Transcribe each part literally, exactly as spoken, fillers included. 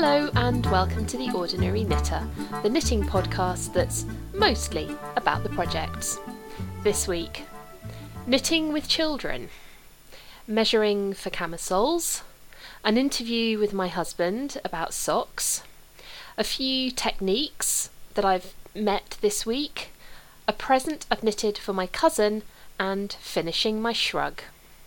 Hello and welcome to The Ordinary Knitter, the knitting podcast that's mostly about the projects. This week, knitting with children, measuring for camisoles, an interview with my husband about socks, a few techniques that I've met this week, a present I've knitted for my cousin, and finishing my shrug.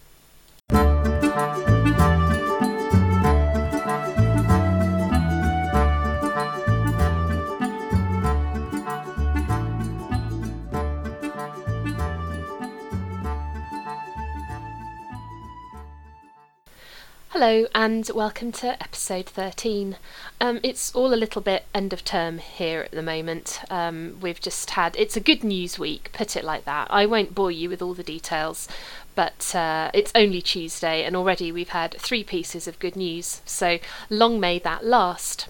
Hello and welcome to episode thirteen. Um, it's all a little bit end of term here at the moment. Um, we've just had, it's a good news week, put it like that. I won't bore you with all the details, but uh, it's only Tuesday and already we've had three pieces of good news, so long may that last.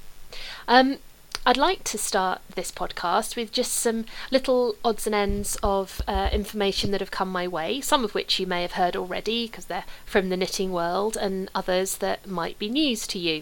Um, I'd like to start this podcast with just some little odds and ends of uh, information that have come my way, some of which you may have heard already because they're from the knitting world, and others that might be news to you.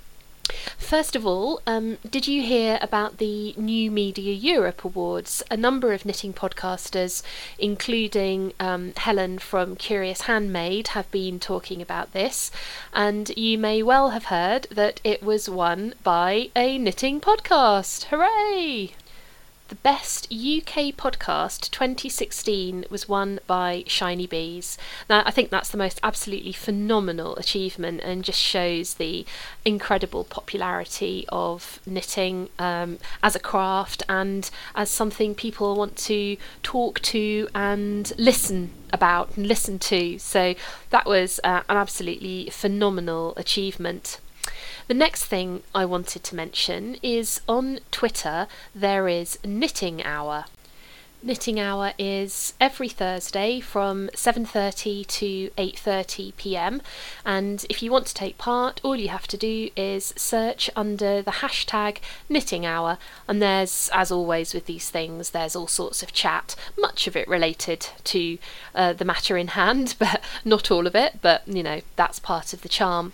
First of all, um, did you hear about the New Media Europe Awards? A number of knitting podcasters, including um, Helen from Curious Handmade, have been talking about this, and you may well have heard that it was won by a knitting podcast. Hooray! The Best U K Podcast twenty sixteen was won by Shiny Bees. Now, I think that's the most absolutely phenomenal achievement and just shows the incredible popularity of knitting um, as a craft and as something people want to talk to and listen about and listen to. So that was uh, an absolutely phenomenal achievement. The next thing I wanted to mention is on Twitter there is Knitting Hour. Knitting Hour is every Thursday from seven thirty to eight thirty p m, and if you want to take part, all you have to do is search under the hashtag Knitting Hour, and there's, as always with these things, there's all sorts of chat, much of it related to uh, the matter in hand, but not all of it, but you know, that's part of the charm.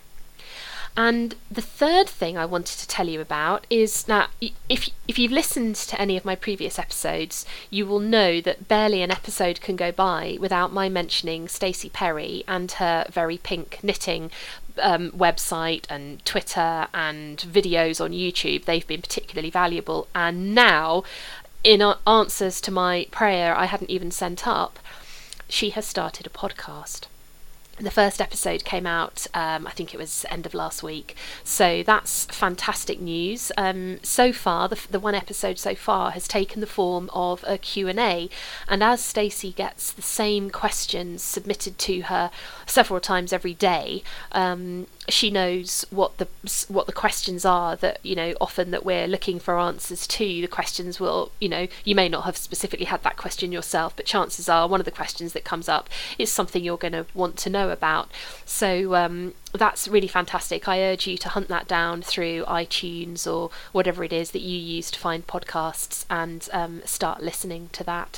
And the third thing I wanted to tell you about is, now, if if you've listened to any of my previous episodes, you will know that barely an episode can go by without my mentioning Stacey Perry and her Very Pink Knitting um, website and Twitter and videos on YouTube. They've been particularly valuable. And now, in answers to my prayer I hadn't even sent up, she has started a podcast. The first episode came out, um, I think it was end of last week, so that's fantastic news. Um, so far, the, the one episode so far has taken the form of a Q and A, and as Stacey gets the same questions submitted to her several times every day, um, she knows what the what the questions are that, you know, often that we're looking for answers to. The questions will, you know, you may not have specifically had that question yourself, but chances are one of the questions that comes up is something you're going to want to know about. So um, that's really fantastic. I urge you to hunt that down through iTunes or whatever it is that you use to find podcasts and um, start listening to that.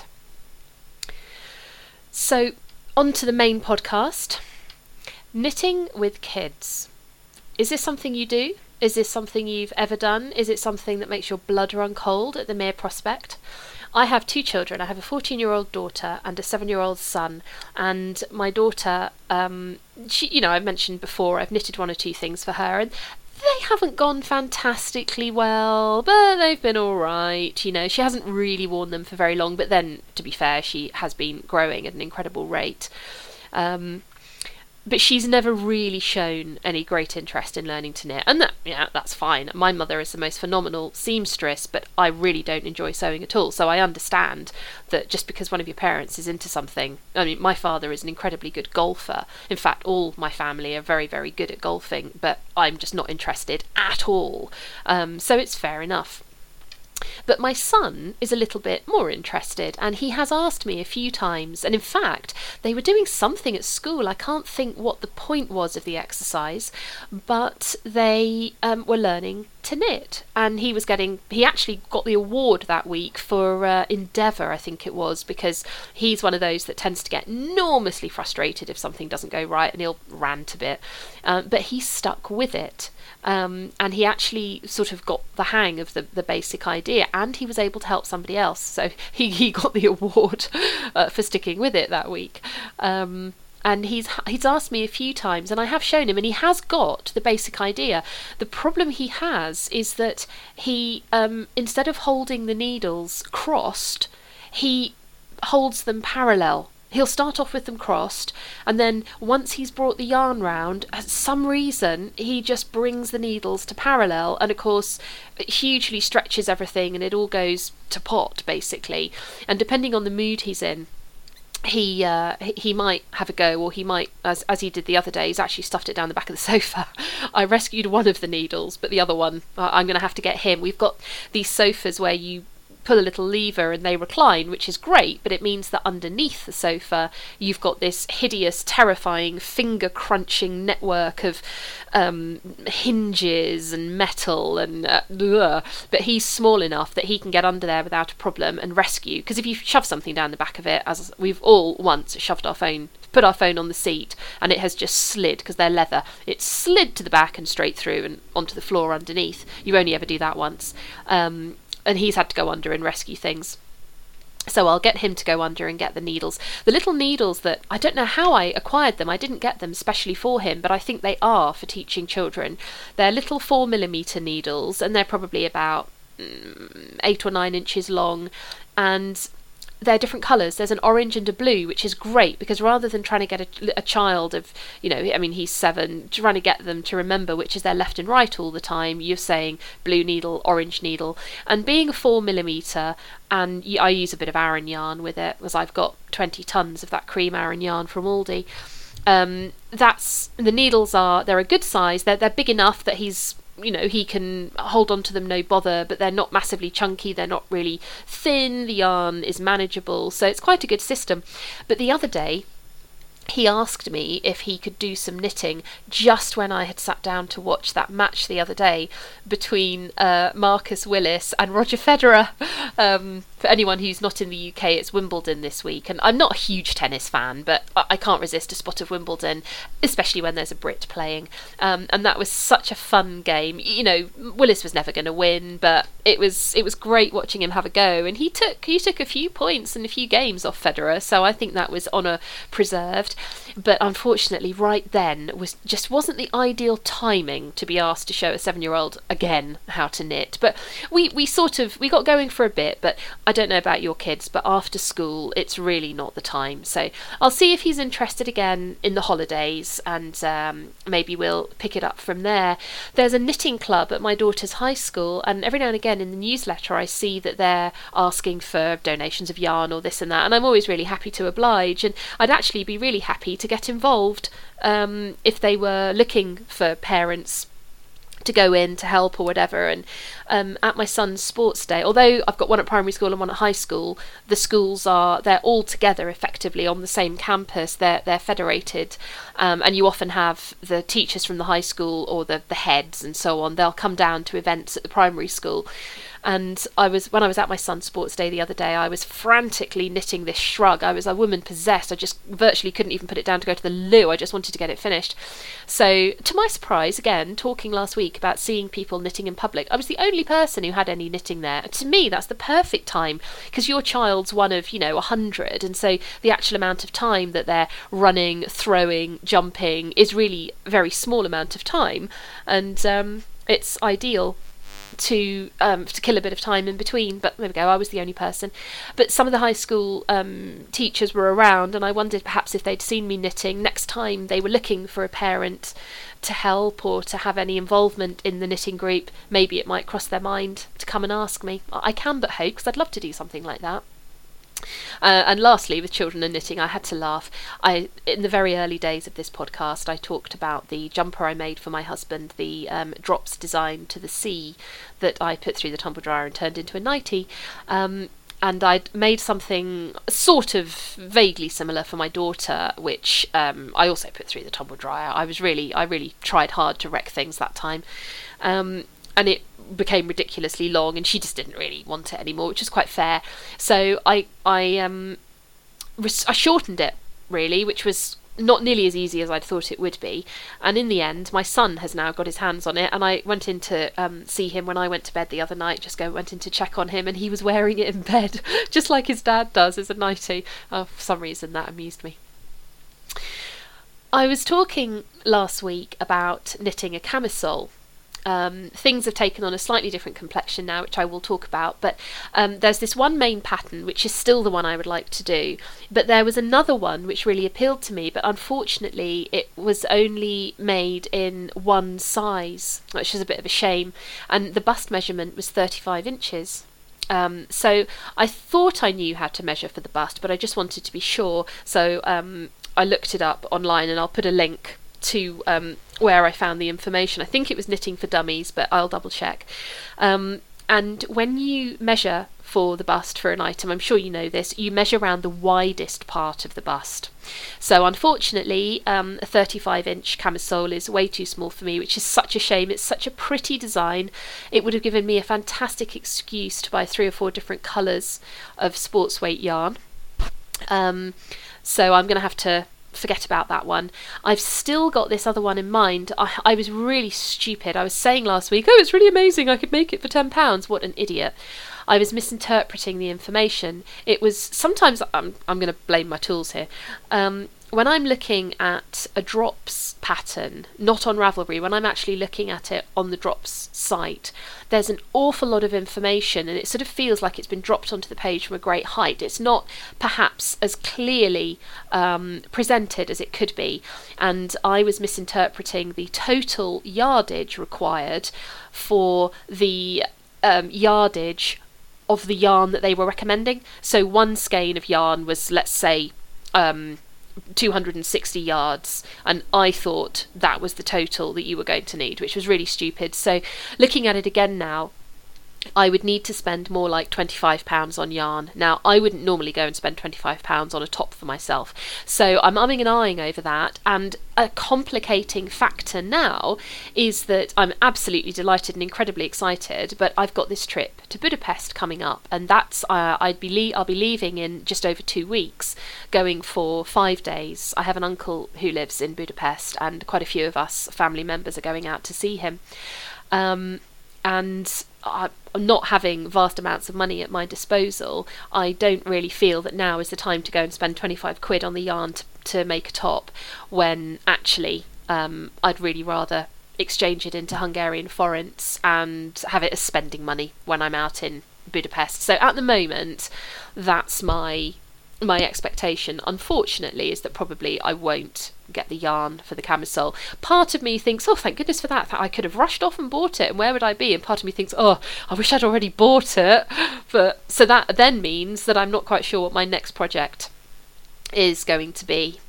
So on to the main podcast. Knitting with kids. Is this something you do? Is this something you've ever done? Is it something that makes your blood run cold at the mere prospect? I have two children. I have a fourteen-year-old daughter and a seven-year-old son. And my daughter, um, she, you know, I've mentioned before, I've knitted one or two things for her, and they haven't gone fantastically well, but they've been all right. You know, she hasn't really worn them for very long, but then, to be fair, she has been growing at an incredible rate. Um, But she's never really shown any great interest in learning to knit, and that, yeah, that's fine. My mother is the most phenomenal seamstress, but I really don't enjoy sewing at all. So I understand that just because one of your parents is into something, I mean, my father is an incredibly good golfer. In fact, all my family are very, very good at golfing, but I'm just not interested at all. Um, so it's fair enough. But my son is a little bit more interested, and he has asked me a few times, and in fact they were doing something at school. I can't think what the point was of the exercise, but they um, were learning to knit, and he was getting he actually got the award that week for uh, endeavour, I think it was, because he's one of those that tends to get enormously frustrated if something doesn't go right, and he'll rant a bit, um, but he stuck with it. Um, and he actually sort of got the hang of the, the basic idea, and he was able to help somebody else. So he, he got the award uh, for sticking with it that week. Um, and he's he's asked me a few times, and I have shown him, and he has got the basic idea. The problem he has is that he, um, instead of holding the needles crossed, he holds them parallel. He'll start off with them crossed, and then once he's brought the yarn round, for some reason he just brings the needles to parallel, and of course it hugely stretches everything, and it all goes to pot basically. And depending on the mood he's in, he uh, he might have a go, or he might, as as he did the other day, he's actually stuffed it down the back of the sofa. I rescued one of the needles, but the other one uh, I'm going to have to get him. We've got these sofas where you pull a little lever and they recline, which is great, but it means that underneath the sofa you've got this hideous, terrifying, finger crunching network of um, hinges and metal and uh, ugh. But he's small enough that he can get under there without a problem and rescue, because if you shove something down the back of it, as we've all once shoved our phone put our phone on the seat and it has just slid, because they're leather, it slid to the back and straight through and onto the floor underneath. You only ever do that once. um And he's had to go under and rescue things. So I'll get him to go under and get the needles. The little needles that, I don't know how I acquired them. I didn't get them specially for him, but I think they are for teaching children. They're little four millimetre needles, and they're probably about mm, eight or nine inches long. And they're different colours. There's an orange and a blue, which is great, because rather than trying to get a, a child of, you know, I mean, he's seven, trying to get them to remember which is their left and right all the time, you're saying blue needle, orange needle. And being a four millimetre, and I use a bit of Aran yarn with it, because I've got twenty tons of that cream Aran yarn from Aldi. Um, that's, the needles are, they're a good size, they're, they're big enough that he's, you know, he can hold on to them no bother, but they're not massively chunky, they're not really thin, the yarn is manageable, so it's quite a good system. But the other day he asked me if he could do some knitting just when I had sat down to watch that match the other day between uh, Marcus Willis and Roger Federer. Um, for anyone who's not in the U K, it's Wimbledon this week, and I'm not a huge tennis fan, but I, I can't resist a spot of Wimbledon, especially when there's a Brit playing. Um, and that was such a fun game. You know, Willis was never going to win, but it was it was great watching him have a go, and he took he took a few points and a few games off Federer, so I think that was honour preserved. But unfortunately right then was just wasn't the ideal timing to be asked to show a seven-year-old again how to knit. But we, we sort of we got going for a bit, but I don't know about your kids, but after school it's really not the time. So I'll see if he's interested again in the holidays, and um, maybe we'll pick it up from there. There's a knitting club at my daughter's high school, and every now and again in the newsletter I see that they're asking for donations of yarn or this and that, and I'm always really happy to oblige, and I'd actually be really happy to get involved um, if they were looking for parents to go in to help or whatever. And um, at my son's sports day, although I've got one at primary school and one at high school, the schools are they're all together effectively on the same campus. They're they're federated, um, and you often have the teachers from the high school or the the heads and so on. They'll come down to events at the primary school. And I was when I was at my son's sports day the other day, I was frantically knitting this shrug. I was a woman possessed. I just virtually couldn't even put it down to go to the loo. I just wanted to get it finished. So to my surprise, again, talking last week about seeing people knitting in public, I was the only person who had any knitting there. To me, that's the perfect time, because your child's one of, you know, a hundred, and so the actual amount of time that they're running, throwing, jumping is really a very small amount of time, and um, it's ideal to um, to kill a bit of time in between. But there we go, I was the only person. But some of the high school um, teachers were around, and I wondered perhaps if they'd seen me knitting, next time they were looking for a parent to help or to have any involvement in the knitting group, maybe it might cross their mind to come and ask me. I can but hope, because I'd love to do something like that. Uh, and lastly, with children and knitting, I had to laugh. I, in the very early days of this podcast, I talked about the jumper I made for my husband, the um, drops design to the sea that I put through the tumble dryer and turned into a nightie. Um, and I'd made something sort of vaguely similar for my daughter, which um, I also put through the tumble dryer. I was really, I really tried hard to wreck things that time. Um, and it became ridiculously long, and she just didn't really want it anymore, which is quite fair. So I I um res- I shortened it really, which was not nearly as easy as I'd thought it would be. And in the end, my son has now got his hands on it, and I went in to um, see him when I went to bed the other night, just go went in to check on him, and he was wearing it in bed, just like his dad does as a nightie. Oh, for some reason that amused me. I was talking last week about knitting a camisole. Um, things have taken on a slightly different complexion now, which I will talk about, but um, there's this one main pattern which is still the one I would like to do, but there was another one which really appealed to me, but unfortunately it was only made in one size, which is a bit of a shame, and the bust measurement was thirty-five inches. Um, so I thought I knew how to measure for the bust, but I just wanted to be sure, so um, I looked it up online, and I'll put a link to um, where I found the information. I think it was Knitting for Dummies, but I'll double check. Um, and when you measure for the bust for an item, I'm sure you know this, you measure around the widest part of the bust. So unfortunately, um, a thirty-five inch camisole is way too small for me, which is such a shame. It's such a pretty design. It would have given me a fantastic excuse to buy three or four different colours of sports weight yarn. Um, so I'm going to have to forget about that one. I've still got this other one in mind. I, I was really stupid. I was saying last week, oh, it's really amazing, I could make it for ten pounds. What an idiot. I was misinterpreting the information. It was, sometimes, I'm, I'm going to blame my tools here. Um, when I'm looking at a drops pattern, not on Ravelry, when I'm actually looking at it on the drops site, there's an awful lot of information, and it sort of feels like it's been dropped onto the page from a great height. It's not perhaps as clearly um, presented as it could be, and I was misinterpreting the total yardage required for the um, yardage of the yarn that they were recommending. So one skein of yarn was, let's say, um, two hundred sixty yards, and I thought that was the total that you were going to need, which was really stupid. So looking at it again now, I would need to spend more like twenty-five pounds on yarn. Now, I wouldn't normally go and spend twenty-five pounds on a top for myself, so I'm umming and ahhing over that. And a complicating factor now is that I'm absolutely delighted and incredibly excited, but I've got this trip to Budapest coming up, and that's uh, I'd be le- I'll be leaving in just over two weeks, going for five days. I have an uncle who lives in Budapest, and quite a few of us family members are going out to see him. Um, and I, not having vast amounts of money at my disposal, I don't really feel that now is the time to go and spend twenty-five quid on the yarn to, to make a top, when actually um, I'd really rather exchange it into Hungarian forints and have it as spending money when I'm out in Budapest. So at the moment, that's my my expectation, unfortunately, is that probably I won't get the yarn for the camisole. Part of me thinks, oh, thank goodness for that, I could have rushed off and bought it, and where would I be? And part of me thinks, oh, I wish I'd already bought it. But so that then means that I'm not quite sure what my next project is going to be.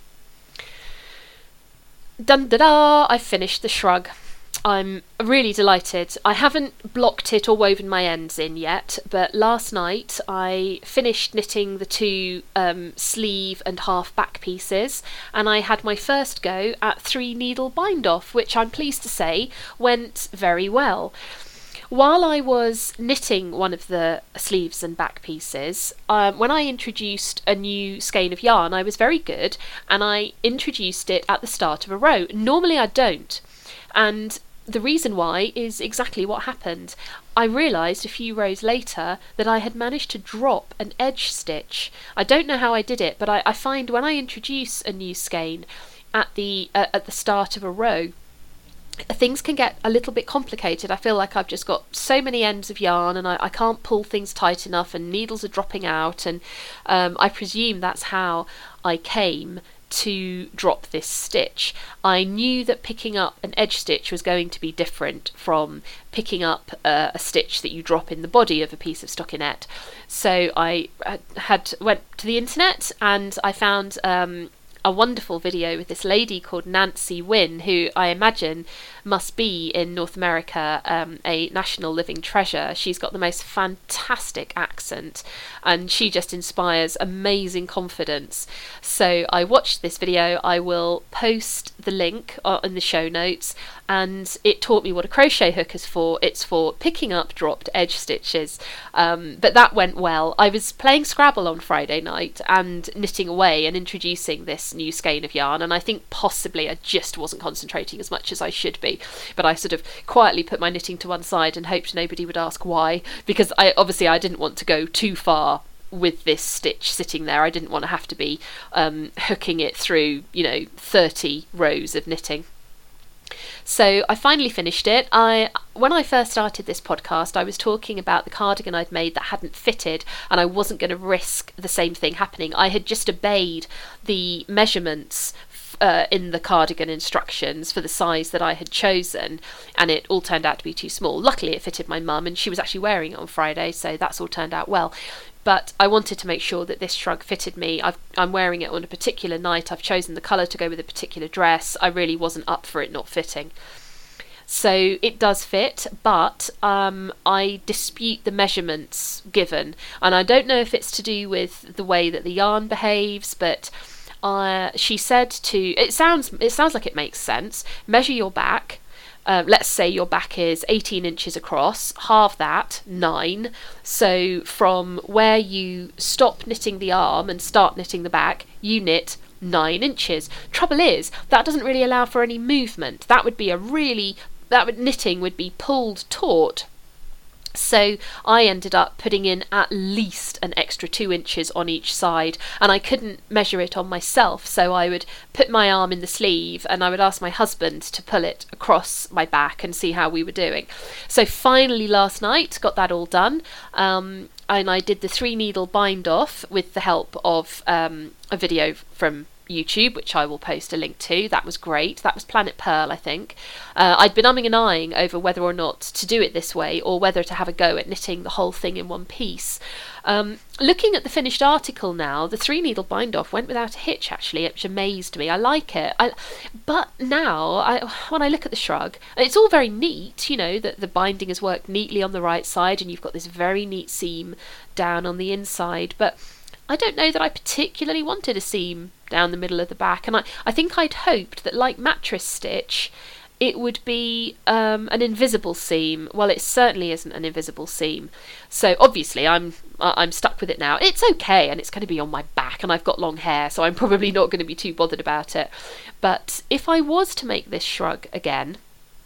Dun da da! I finished the shrug. I'm really delighted. I haven't blocked it or woven my ends in yet, but last night I finished knitting the two um, sleeve and half back pieces, and I had my first go at three needle bind off, which I'm pleased to say went very well. While I was knitting one of the sleeves and back pieces, um, when I introduced a new skein of yarn, I was very good, and I introduced it at the start of a row. Normally I don't, and the reason why is exactly what happened. I realised a few rows later that I had managed to drop an edge stitch. I don't know how I did it, but I, I find when I introduce a new skein at the uh, at the start of a row, things can get a little bit complicated. I feel like I've just got so many ends of yarn, and I, I can't pull things tight enough, and needles are dropping out, and um, I presume that's how I came to drop this stitch. I knew that picking up an edge stitch was going to be different from picking up uh, a stitch that you drop in the body of a piece of stockinette. So I had went to the internet, and I found um, a wonderful video with this lady called Nancy Wynn, who I imagine must be in North America um, a national living treasure. She's got the most fantastic accent, and she just inspires amazing confidence. So I watched this video. I will post the link uh, in the show notes, and it taught me what a crochet hook is for. It's for picking up dropped edge stitches, um, but that went well. I was playing Scrabble on Friday night and knitting away and introducing this new skein of yarn, and I think possibly I just wasn't concentrating as much as I should be, but I sort of quietly put my knitting to one side and hoped nobody would ask why, because I obviously I didn't want to go too far with this stitch sitting there. I didn't want to have to be um, hooking it through, you know, thirty rows of knitting. So I finally finished it. I when I first started this podcast, I was talking about the cardigan I'd made that hadn't fitted, and I wasn't going to risk the same thing happening. I had just obeyed the measurements uh, in the cardigan instructions for the size that I had chosen, and it all turned out to be too small. Luckily it fitted my mum, and she was actually wearing it on Friday, so that's all turned out well. But I wanted to make sure that this shrug fitted me. I've, I'm wearing it on a particular night. I've chosen the colour to go with a particular dress. I really wasn't up for it not fitting. So it does fit, but um, I dispute the measurements given. And I don't know if it's to do with the way that the yarn behaves, but uh, she said to... It sounds, it sounds like it makes sense. Measure your back. Um, let's say your back is eighteen inches across, halve that, nine. So from where you stop knitting the arm and start knitting the back, you knit nine inches. Trouble is, that doesn't really allow for any movement. That would be a really, that would, knitting would be pulled taut. So I ended up putting in at least an extra two inches on each side, and I couldn't measure it on myself, so I would put my arm in the sleeve and I would ask my husband to pull it across my back and see how we were doing. So finally last night got that all done, um, and I did the three needle bind off with the help of um, a video from YouTube, which I will post a link to. That was great. That was Planet Pearl, I think. Uh, I'd been umming and ahhing over whether or not to do it this way, or whether to have a go at knitting the whole thing in one piece. Um, looking at the finished article now, the three needle bind off went without a hitch, actually, which amazed me. I like it. I, but now, I, when I look at the shrug, it's all very neat, you know, that the binding has worked neatly on the right side, and you've got this very neat seam down on the inside, but I don't know that I particularly wanted a seam down the middle of the back, and I, I think I'd hoped that, like mattress stitch, it would be um, an invisible seam. Well, it certainly isn't an invisible seam, so obviously I'm I'm stuck with it now. It's okay, and it's going to be on my back, and I've got long hair, so I'm probably not going to be too bothered about it. But if I was to make this shrug again,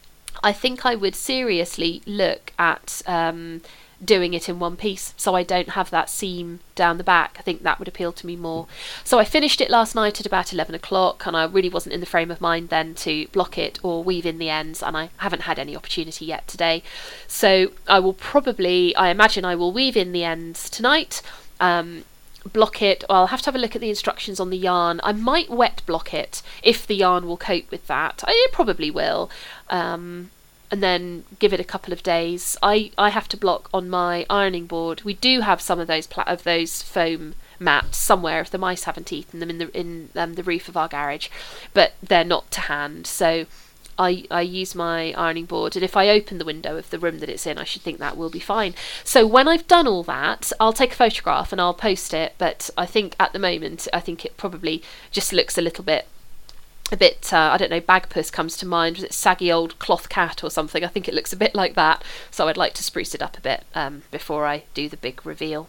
I think I would seriously look at um, doing it in one piece, so I don't have that seam down the back. I think that would appeal to me more. So I finished it last night at about eleven o'clock, and I really wasn't in the frame of mind then to block it or weave in the ends, and I haven't had any opportunity yet today. So I will probably, I imagine I will weave in the ends tonight, um, block it. I'll have to have a look at the instructions on the yarn. I might wet block it if the yarn will cope with that. It probably will. Um, and then give it a couple of days. I, I have to block on my ironing board. We do have some of those pla- of those foam mats somewhere if the mice haven't eaten them in the in um, the roof of our garage, but they're not to hand. So I I use my ironing board, and if I open the window of the room that it's in, I should think that will be fine. So when I've done all that, I'll take a photograph and I'll post it. But I think at the moment, I think it probably just looks a little bit. A bit, uh, I don't know, Bagpuss comes to mind. Was it Saggy Old Cloth Cat or something? I think it looks a bit like that. So I'd like to spruce it up a bit um, before I do the big reveal.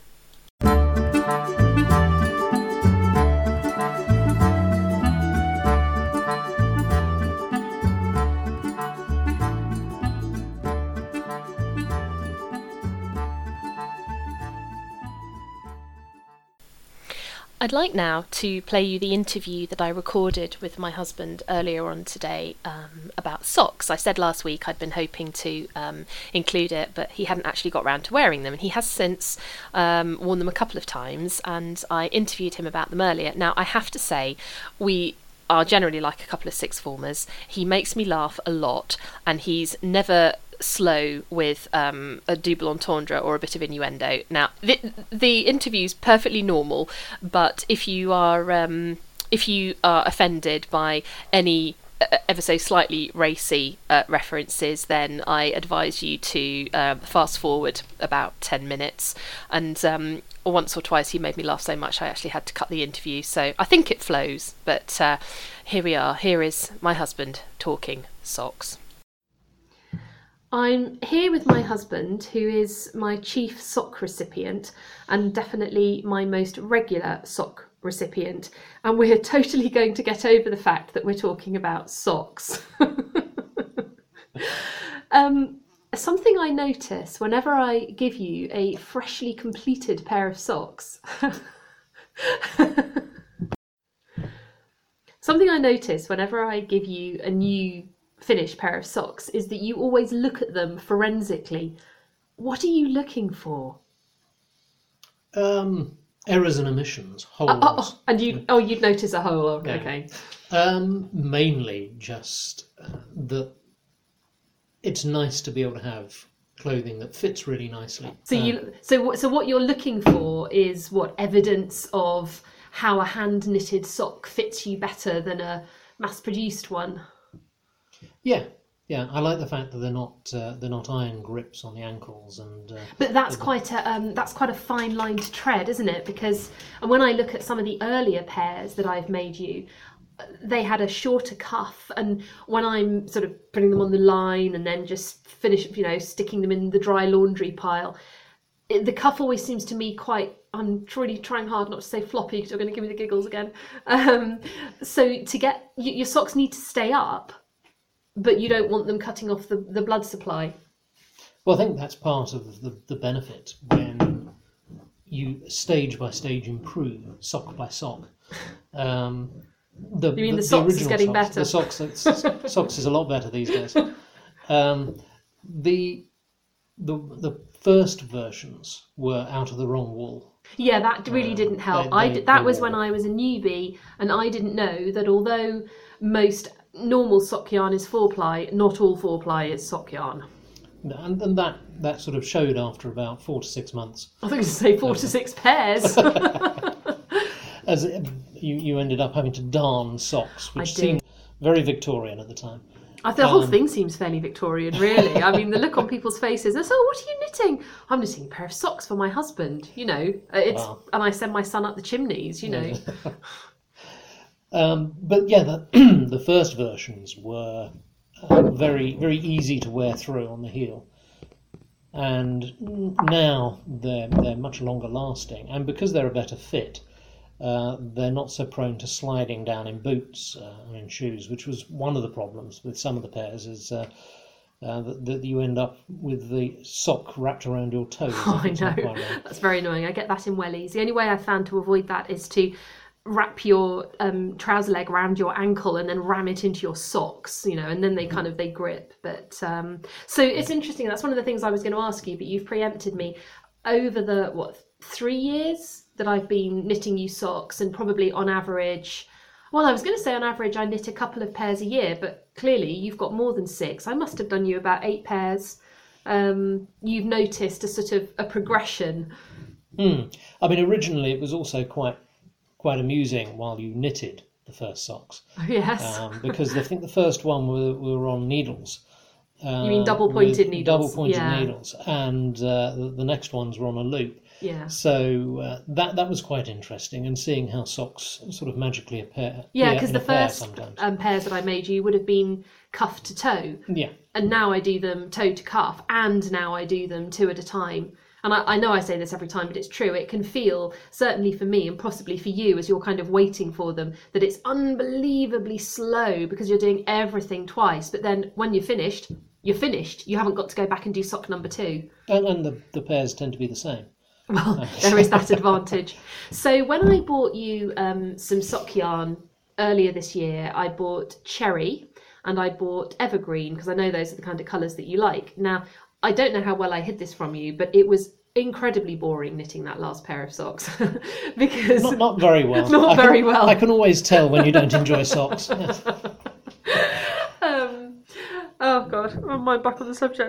I'd like now to play you the interview that I recorded with my husband earlier on today um, about socks. I said last week I'd been hoping to um, include it, but he hadn't actually got round to wearing them, and he has since um, worn them a couple of times, and I interviewed him about them earlier. Now, I have to say, we are generally like a couple of sixth formers. He makes me laugh a lot, and he's never slow with um, a double entendre or a bit of innuendo. Now, the, the interview's perfectly normal, but if you are um, if you are offended by any ever so slightly racy uh, references, then I advise you to um, fast forward about ten minutes. And um, once or twice he made me laugh so much I actually had to cut the interview. So I think it flows, but uh, here we are. Here is my husband talking socks. I'm here with my husband, who is my chief sock recipient and definitely my most regular sock recipient, and we're totally going to get over the fact that we're talking about socks. um, something I notice whenever I give you a freshly completed pair of socks something I notice whenever I give you a new finished pair of socks is that you always look at them forensically. What are you looking for? Um, errors and omissions, holes. Oh, oh, oh, and you, oh, you'd notice a hole. Okay. Yeah. okay. Um, mainly just uh, that it's nice to be able to have clothing that fits really nicely. So um, you, so what, so what you're looking for is what evidence of how a hand knitted sock fits you better than a mass-produced one. Yeah, yeah. I like the fact that they're not uh, they're not iron grips on the ankles, and. Uh, but that's quite a um, that's quite a fine line to tread, isn't it? Because and when I look at some of the earlier pairs that I've made you, they had a shorter cuff, and when I'm sort of putting them on the line and then just finish, you know, sticking them in the dry laundry pile, it, the cuff always seems to me quite. I'm really trying hard not to say floppy because you're going to give me the giggles again. Um, so to get your socks need to stay up, but you don't want them cutting off the, the blood supply. Well, I think that's part of the, the benefit when you stage by stage improve, sock by sock. Um, the, you mean the, the socks is getting socks, better? The socks, it's, socks is a lot better these days. Um, the the the first versions were out of the wrong wool. Yeah, that really um, didn't help. They, I they, did, that they was were... when I was a newbie, and I didn't know that although most normal sock yarn is four ply, not all four ply is sock yarn. And, and that, that sort of showed after about four to six months. I think you say four to six pairs. As it, you, you ended up having to darn socks, which I did. seemed very Victorian at the time. I think the whole Um, thing seems fairly Victorian, really. I mean, the look on people's faces. They're so, what are you knitting? I'm knitting a pair of socks for my husband. You know, it's Wow. and I send my son up the chimneys. You know. um, but yeah, the, the first versions were uh, very very easy to wear through on the heel, and now they're they're much longer lasting, and because they're a better fit. Uh, they're not so prone to sliding down in boots uh, or in shoes, which was one of the problems with some of the pairs, is uh, uh, that, that you end up with the sock wrapped around your toes. Oh, I know. That's very annoying. I get that in wellies. The only way I've found to avoid that is to wrap your um, trouser leg around your ankle and then ram it into your socks, you know, and then they kind of, they grip. But um, so it's interesting. That's one of the things I was going to ask you, but you've preempted me. Over the, what, three years that I've been knitting you socks, and probably on average, well, I was going to say on average I knit a couple of pairs a year, but clearly you've got more than six. I must have done you about eight pairs. Um, you've noticed a sort of a progression. Mm. I mean, originally it was also quite quite amusing while you knitted the first socks. Yes. Um, because I think the first one were, were on needles. Uh, you mean double pointed needles? Double pointed yeah. needles, and uh, the, the next ones were on a loop. Yeah. So uh, that that was quite interesting, and seeing how socks sort of magically appear. Yeah, because the first um, pairs that I made you would have been cuff to toe. Yeah. And now I do them toe to cuff, and now I do them two at a time. And I, I know I say this every time, but it's true. It can feel, certainly for me and possibly for you as you're kind of waiting for them, that it's unbelievably slow because you're doing everything twice. But then when you're finished, you're finished. You haven't got to go back and do sock number two. And, and the, the pairs tend to be the same. Well, there is that advantage. So when I bought you um, some sock yarn earlier this year, I bought Cherry and I bought Evergreen, because I know those are the kind of colours that you like. Now, I don't know how well I hid this from you, but it was incredibly boring knitting that last pair of socks. because Not, not very well. Not I very can, well. I can always tell when you don't enjoy socks. Yes. um, oh, God, I'm my back on the subject.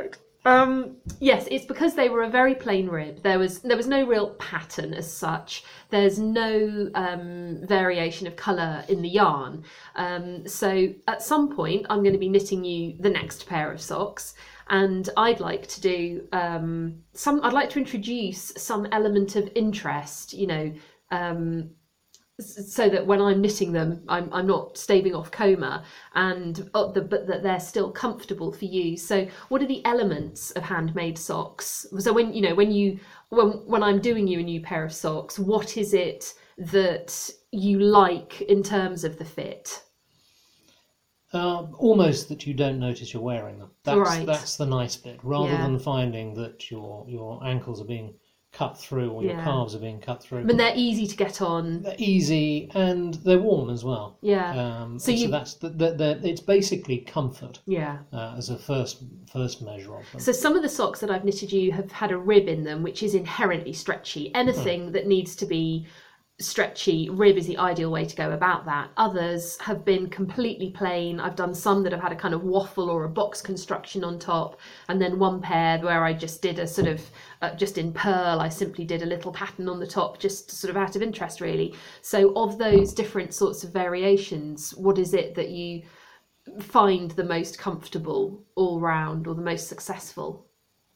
Um, yes, it's because they were a very plain rib. There was there was no real pattern as such. There's no um, variation of colour in the yarn. Um, so at some point, I'm going to be knitting you the next pair of socks, and I'd like to do um, some. I'd like to introduce some element of interest. You know. Um, so that when I'm knitting them, I'm I'm not staving off coma, and uh, the, but that they're still comfortable for you. So, what are the elements of handmade socks? So when you know when you when when I'm doing you a new pair of socks, what is it that you like in terms of the fit? Uh, almost that you don't notice you're wearing them. That's Right. that's the nice bit, rather Yeah. than finding that your your ankles are being cut through or your Yeah. calves are being cut through. I mean, they're easy to get on. They're easy and they're warm as well. Yeah. Um, So so you- that's the, the, the, it's basically comfort Yeah. uh, as a first first measure of them. So some of the socks that I've knitted you have had a rib in them, which is inherently stretchy. Anything that needs to be stretchy, rib is the ideal way to go about that. Others have been completely plain. I've done some that have had a kind of waffle or a box construction on top, and then one pair where I just did a sort of uh, just in pearl, I simply did a little pattern on the top, just sort of out of interest really. So of those different sorts of variations, what is it that you find the most comfortable all round, or the most successful?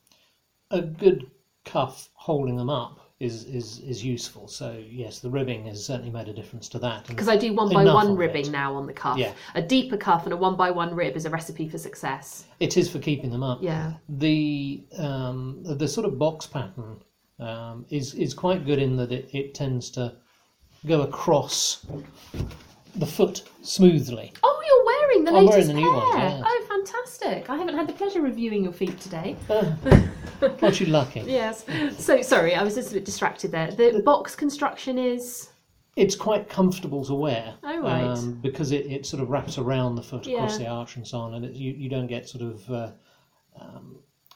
A good cuff holding them up is, is, is useful. So yes, the ribbing has certainly made a difference to that. And Because I do one by enough one of ribbing it. now on the cuff. Yeah. A deeper cuff and a one by one rib is a recipe for success. It is for keeping them up. Yeah. The um, the sort of box pattern um, is is quite good in that it, it tends to go across the foot smoothly. Oh, you're wearing the I'm latest wearing the new pair. ones, yeah. Oh, fantastic. I haven't had the pleasure of reviewing your feet today. Aren't you lucky? Yes. So, sorry, I was just a bit distracted there. The box construction is... It's quite comfortable to wear. Oh, right. Um, because it, it sort of wraps around the foot across Yeah. the arch and so on, and it, you, you don't get sort of uh, um,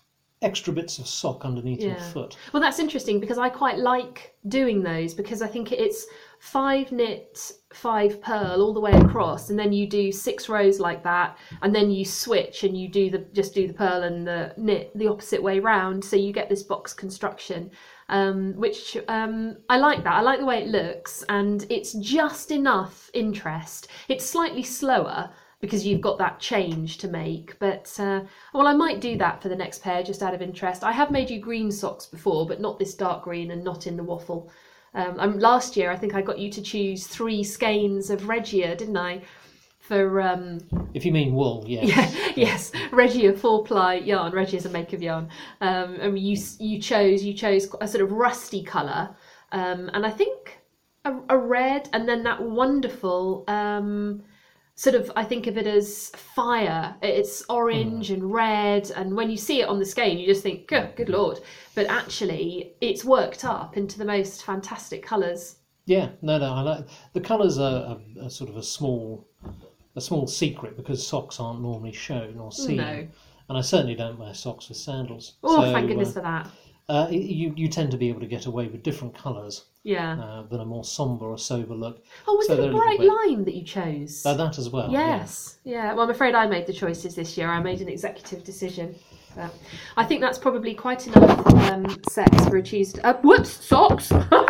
extra bits of sock underneath your Yeah. foot. Well, that's interesting because I quite like doing those, because I think it's five knit, five purl all the way across, and then you do six rows like that, and then you switch and you do the just do the purl and the knit the opposite way round, so you get this box construction, um, which um, I like that. I like the way it looks, and it's just enough interest. It's slightly slower because you've got that change to make. But, uh, well, I might do that for the next pair, just out of interest. I have made you green socks before, but not this dark green and not in the waffle. Um, um, last year, I think I got you to choose three skeins of Regia, didn't I? For, um, If you mean wool, yes. yeah, yes, Regia four-ply yarn. Regia is a make of yarn. Um, and you you chose you chose a sort of rusty colour, um, and I think a, a red, and then that wonderful... Um, sort of, I think of it as fire. It's orange Hmm. and red, and when you see it on the skein, you just think, good, good lord. But actually, it's worked up into the most fantastic colours. Yeah, no, no. I like the colours are, are, are sort of a small, a small secret because socks aren't normally shown or seen, No. and I certainly don't wear socks with sandals. Oh, So, thank goodness uh, for that. uh, you you tend to be able to get away with different colours Yeah. uh, than a more sombre or sober look. oh, was so it a they're a bright little bit- lime that you chose? Uh, that as well. Yes. Yeah. Well, I'm afraid I made the choices this year. I made an executive decision. But I think that's probably quite enough um, sets for a Tuesday. Uh, whoops, socks.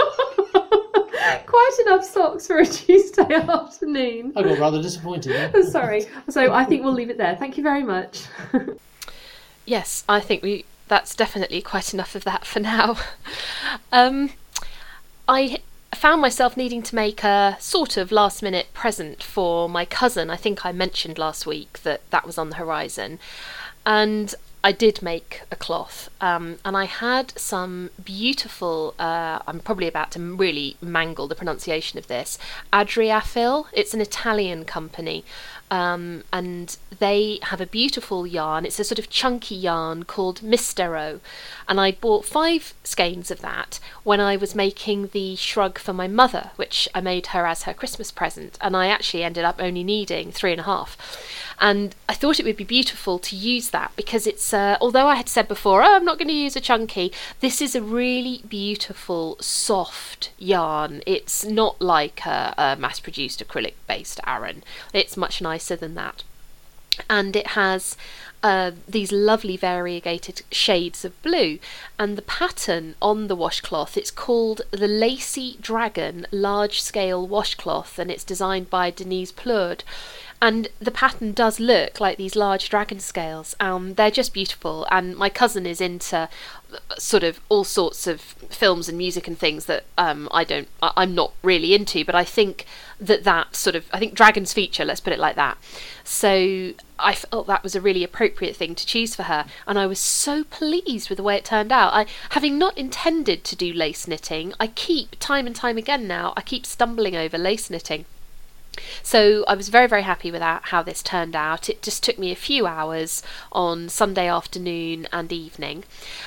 Quite enough socks for a Tuesday afternoon. Yeah. I got rather disappointed there. Sorry. So I think we'll leave it there. Thank you very much. Yes, I think we that's definitely quite enough of that for now. Um, I found myself needing to make a sort of last minute present for my cousin. I think I mentioned last week that that was on the horizon. And I did make a cloth, um, and I had some beautiful, uh, I'm probably about to really mangle the pronunciation of this, Adriafil. It's an Italian company, um, and they have a beautiful yarn. It's a sort of chunky yarn called Mistero, and I bought five skeins of that when I was making the shrug for my mother, which I made her as her Christmas present, and I actually ended up only needing three and a half. And I thought it would be beautiful to use that because it's, uh, although I had said before, oh, I'm not going to use a chunky, this is a really beautiful, soft yarn. It's not like a, a mass-produced acrylic-based Aran. It's much nicer than that. And it has uh, these lovely variegated shades of blue. And the pattern on the washcloth, it's called the Lacy Dragon Large Scale Washcloth, and it's designed by Denise Plourde. And the pattern does look like these large dragon scales. Um, they're just beautiful. And my cousin is into sort of all sorts of films and music and things that um, I don't, I'm not really into. But I think that that sort of, I think dragons feature, let's put it like that. So I felt that was a really appropriate thing to choose for her. And I was so pleased with the way it turned out. I, having not intended to do lace knitting, I keep, time and time again now, I keep stumbling over lace knitting. So I was very, very happy with that, how this turned out. It just took me a few hours on Sunday afternoon and evening.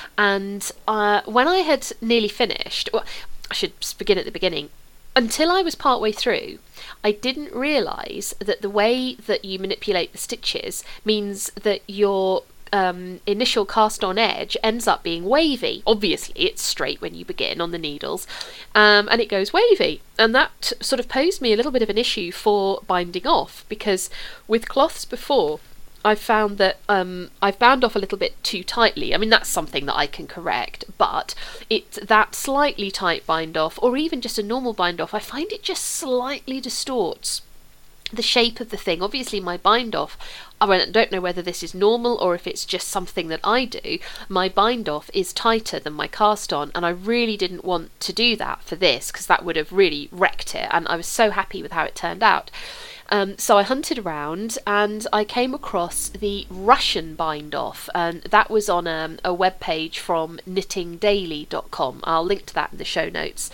And uh, when I had nearly finished, well, I should begin at the beginning. Until I was partway through, I didn't realise that the way that you manipulate the stitches means that your Um, initial cast on edge ends up being wavy. Obviously it's straight when you begin on the needles, um, and it goes wavy, and that sort of posed me a little bit of an issue for binding off, because with cloths before I've found that um, I've bound off a little bit too tightly. I mean, that's something that I can correct, but it's that slightly tight bind off, or even just a normal bind off, I find it just slightly distorts the shape of the thing. Obviously my bind off, I don't know whether this is normal or if it's just something that I do, my bind off is tighter than my cast on, and I really didn't want to do that for this, because that would have really wrecked it, and I was so happy with how it turned out. Um, so I hunted around and I came across the Russian bind off, and that was on um, a web page from knitting daily dot com. I'll link to that in the show notes.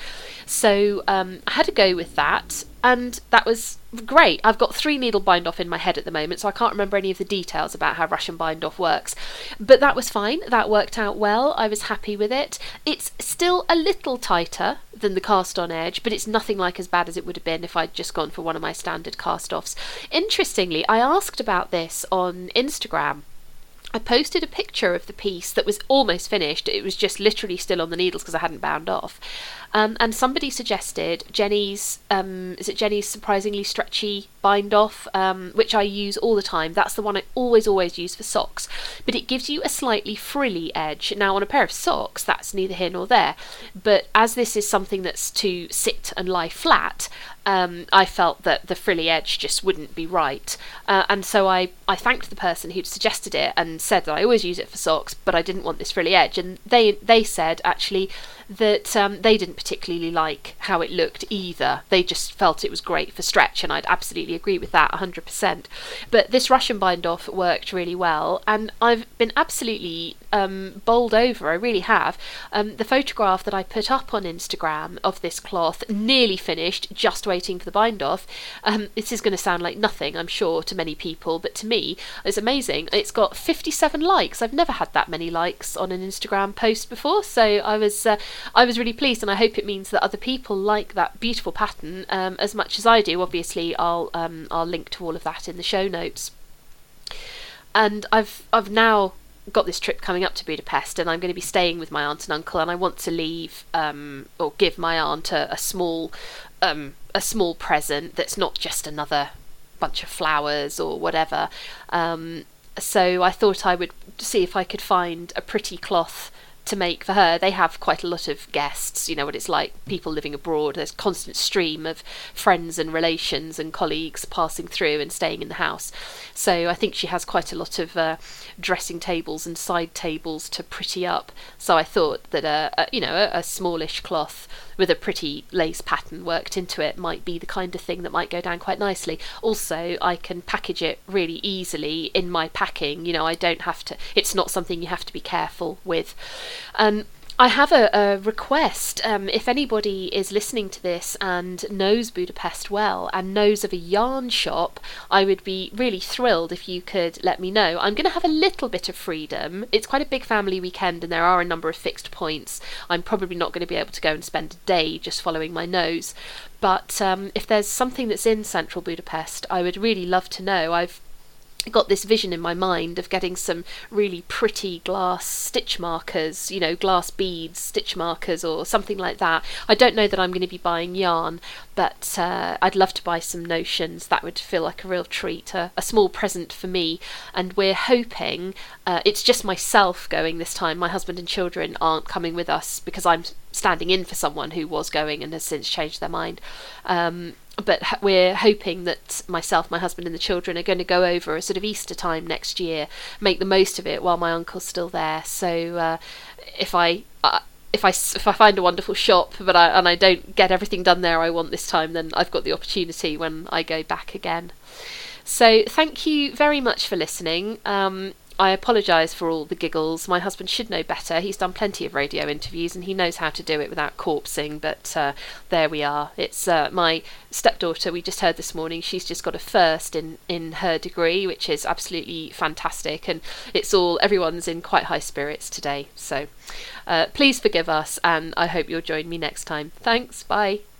So um, I had a go with that, and that was great. I've got three needle bind off in my head at the moment, so I can't remember any of the details about how Russian bind off works, but that was fine. That worked out well. I was happy with it. It's still a little tighter than the cast on edge, but it's nothing like as bad as it would have been if I'd just gone for one of my standard cast offs. Interestingly, I asked about this on Instagram. I posted a picture of the piece that was almost finished. It was just literally still on the needles because I hadn't bound off. Um, and somebody suggested Jenny's, um, is it Jenny's Surprisingly Stretchy bind off, um, which I use all the time. That's the one I always, always use for socks. But it gives you a slightly frilly edge. Now, on a pair of socks, that's neither here nor there. But as this is something that's to sit and lie flat, um, I felt that the frilly edge just wouldn't be right. Uh, and so I, I thanked the person who'd suggested it and said that I always use it for socks, but I didn't want this frilly edge. And they, they said, actually, that um, they didn't particularly like how it looked either. They just felt it was great for stretch, and I'd absolutely agree with that one hundred percent. But this Russian bind off worked really well, and I've been absolutely um, bowled over, I really have. Um, the photograph that I put up on Instagram of this cloth, nearly finished, just waiting for the bind off. Um, this is going to sound like nothing, I'm sure, to many people, but to me, it's amazing. It's got fifty-seven likes. I've never had that many likes on an Instagram post before, so I was uh, I was really pleased, and I hope it means that other people like that beautiful pattern um, as much as I do. Obviously, I'll um, I'll link to all of that in the show notes. And I've I've now got this trip coming up to Budapest, and I'm going to be staying with my aunt and uncle, and I want to leave um, or give my aunt a, a small um, a small present that's not just another bunch of flowers or whatever. Um, so I thought I would see if I could find a pretty cloth to make for her. They have quite a lot of guests, you know what it's like, people living abroad. There's a constant stream of friends and relations and colleagues passing through and staying in the house. So I think she has quite a lot of uh, dressing tables and side tables to pretty up. So I thought that a, a you know a, a smallish cloth with a pretty lace pattern worked into it might be the kind of thing that might go down quite nicely. Also, I can package it really easily in my packing. You know, I don't have to, it's not something you have to be careful with. Um, I have a, a request. Um, if anybody is listening to this and knows Budapest well and knows of a yarn shop, I would be really thrilled if you could let me know. I'm going to have a little bit of freedom. It's quite a big family weekend and there are a number of fixed points. I'm probably not going to be able to go and spend a day just following my nose. But um, if there's something that's in central Budapest, I would really love to know. I've got this vision in my mind of getting some really pretty glass stitch markers, you know, glass beads, stitch markers or something like that. I don't know that I'm going to be buying yarn, but uh, I'd love to buy some notions. That would feel like a real treat, a, a small present for me. And we're hoping, uh, it's just myself going this time. My husband and children aren't coming with us because I'm standing in for someone who was going and has since changed their mind. Um, but we're hoping that myself, my husband and the children are going to go over a sort of Easter time next year, make the most of it while my uncle's still there. So uh, if I uh, if I if I find a wonderful shop, but I and I don't get everything done there I want this time, then I've got the opportunity when I go back again. So thank you very much for listening. Um, I apologise for all the giggles. My husband should know better. He's done plenty of radio interviews and he knows how to do it without corpsing, but uh, there we are. It's uh, my stepdaughter we just heard this morning. She's just got a first in, in her degree, which is absolutely fantastic, and it's all, everyone's in quite high spirits today. So uh, please forgive us, and I hope you'll join me next time. Thanks, bye.